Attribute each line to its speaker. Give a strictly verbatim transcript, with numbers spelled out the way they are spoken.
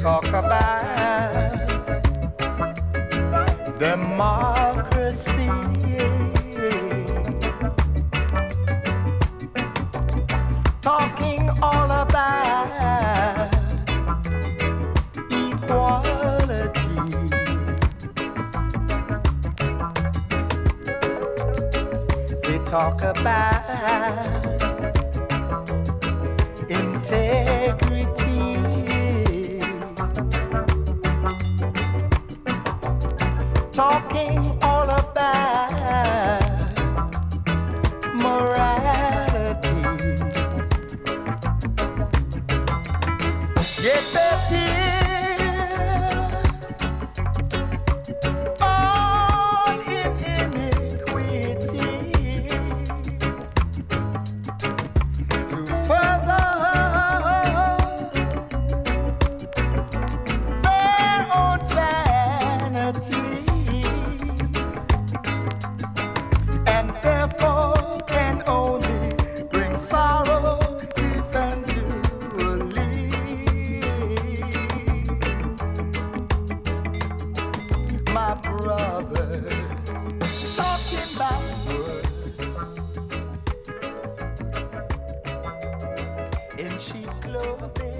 Speaker 1: talk about democracy, talking all about equality. They talk about integrity, talking all about morality. Yet they're still all in iniquity to further their own vanity, and therefore can only bring sorrow eventually. My brothers talking backwards in cheap clothing.